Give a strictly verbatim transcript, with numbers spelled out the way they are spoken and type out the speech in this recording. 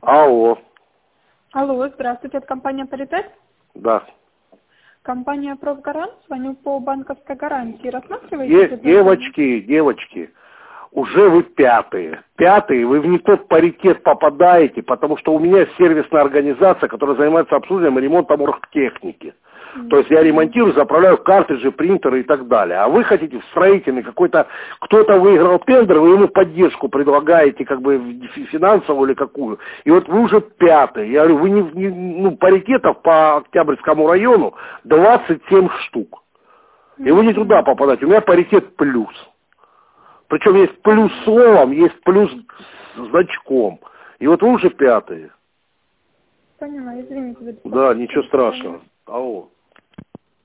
Алло. Алло, здравствуйте, это компания «Паритет»? Да. Компания «Профгарант», звоню по банковской гарантии. Рассматриваете? Де девочки, девочки, уже вы пятые. Пятые, вы в не тот паритет попадаете, потому что у меня сервисная организация, которая занимается обслуживанием и ремонтом оргтехники. Mm-hmm. То есть я ремонтирую, заправляю картриджи, принтеры и так далее. А вы хотите в строительный какой-то, кто-то выиграл тендер, вы ему поддержку предлагаете, как бы финансовую или какую. И вот вы уже пятые. Я говорю, вы не, не ну, паритетов по Октябрьскому району двадцать семь штук. Mm-hmm. И вы не туда попадаете. У меня паритет плюс. Причем есть плюс словом, есть плюс значком. И вот вы уже пятые. Поняла, извините. Да, ничего страшного. Алло.